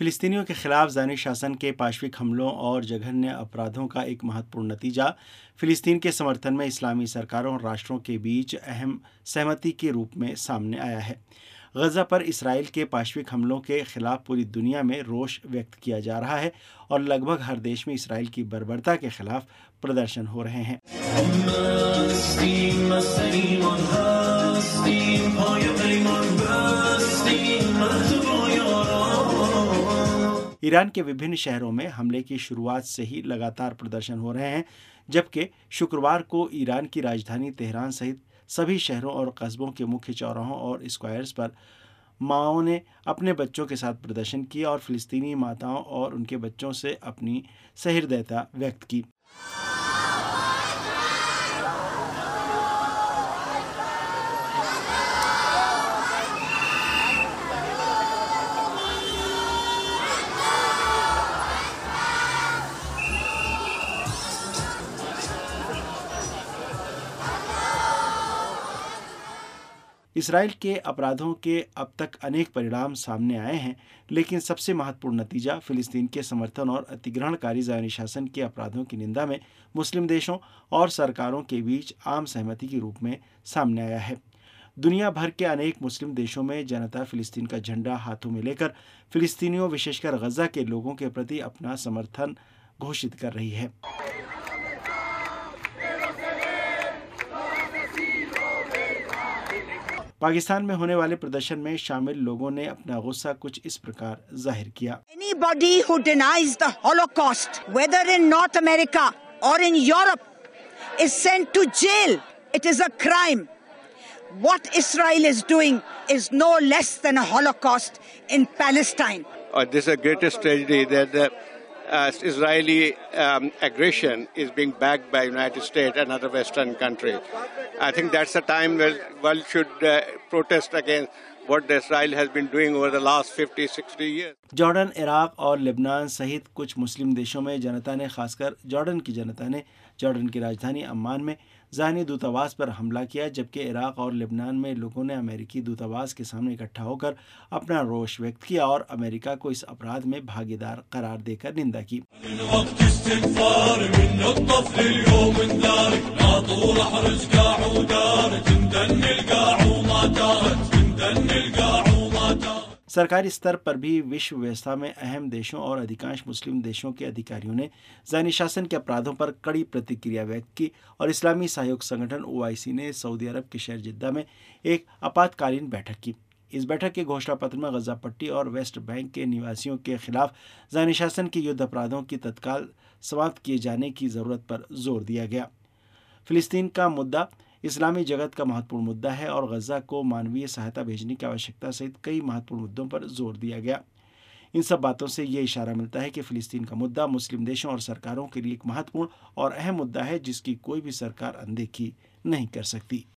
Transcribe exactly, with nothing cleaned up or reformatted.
फिलिस्तीनियों के खिलाफ ज़ानी शासन के पाशविक हमलों और जघन्य अपराधों का एक महत्वपूर्ण नतीजा फिलिस्तीन के समर्थन में इस्लामी सरकारों और राष्ट्रों के बीच अहम सहमति के रूप में सामने आया है। गजा पर इसराइल के पाशविक हमलों के खिलाफ पूरी दुनिया में रोष व्यक्त किया जा रहा है और लगभग हर देश में इसराइल की बर्बरता के खिलाफ प्रदर्शन हो रहे हैं। ईरान के विभिन्न शहरों में हमले की शुरुआत से ही लगातार प्रदर्शन हो रहे हैं, जबकि शुक्रवार को ईरान की राजधानी तेहरान सहित सभी शहरों और कस्बों के मुख्य चौराहों और स्क्वायर्स पर माओं ने अपने बच्चों के साथ प्रदर्शन किया और फिलिस्तीनी माताओं और उनके बच्चों से अपनी सहृदयता व्यक्त की। इसराइल के अपराधों के अब तक अनेक परिणाम सामने आए हैं, लेकिन सबसे महत्वपूर्ण नतीजा फिलिस्तीन के समर्थन और अतिग्रहणकारी ज़ायनी शासन के अपराधों की निंदा में मुस्लिम देशों और सरकारों के बीच आम सहमति के रूप में सामने आया है। दुनिया भर के अनेक मुस्लिम देशों में जनता फिलिस्तीन का झंडा हाथों में लेकर फिलिस्तीनियों, विशेषकर गजा के लोगों के प्रति अपना समर्थन घोषित कर रही है। पाकिस्तान में होने वाले प्रदर्शन में शामिल लोगों ने अपना गुस्सा कुछ इस प्रकार जाहिर किया। Anybody who denies the Holocaust, whether in North America or in Europe, is sent to jail. It is a crime. What Israel is doing is no less than a Holocaust in Palestine. Uh, this is the greatest tragedy that the uh, Israeli um, aggression is being backed by United States and other Western countries. I think that's the time where world should uh, protest against what Israel has been doing over the last fifty, sixty years. Jordan, Iraq और Lebanon सहित कुछ मुस्लिम देशों में जनता ने, खासकर Jordan की जनता ने Jordan की राजधानी अम्मान में ज़ानी दूतावास पर हमला किया, जबकि इराक और लेबनान में लोगों ने अमेरिकी दूतावास के सामने इकट्ठा होकर अपना रोष व्यक्त किया और अमेरिका को इस अपराध में भागीदार करार देकर निंदा की। सरकारी स्तर पर भी विश्व व्यवस्था में अहम देशों और अधिकांश मुस्लिम देशों के अधिकारियों ने ज़ानी शासन के अपराधों पर कड़ी प्रतिक्रिया व्यक्त की और इस्लामी सहयोग संगठन ओ आई सी ने सऊदी अरब के शहर जिद्दा में एक आपातकालीन बैठक की। इस बैठक के घोषणा पत्र में गजा पट्टी और वेस्ट बैंक के निवासियों के खिलाफ ज़ानी शासन के युद्ध अपराधों की तत्काल समाप्त किए जाने की ज़रूरत पर जोर दिया गया। फिलिस्तीन का मुद्दा इस्लामी जगत का महत्वपूर्ण मुद्दा है और गजा को मानवीय सहायता भेजने की आवश्यकता सहित कई महत्वपूर्ण मुद्दों पर जोर दिया गया। इन सब बातों से ये इशारा मिलता है कि फिलिस्तीन का मुद्दा मुस्लिम देशों और सरकारों के लिए एक महत्वपूर्ण और अहम मुद्दा है, जिसकी कोई भी सरकार अनदेखी नहीं कर सकती।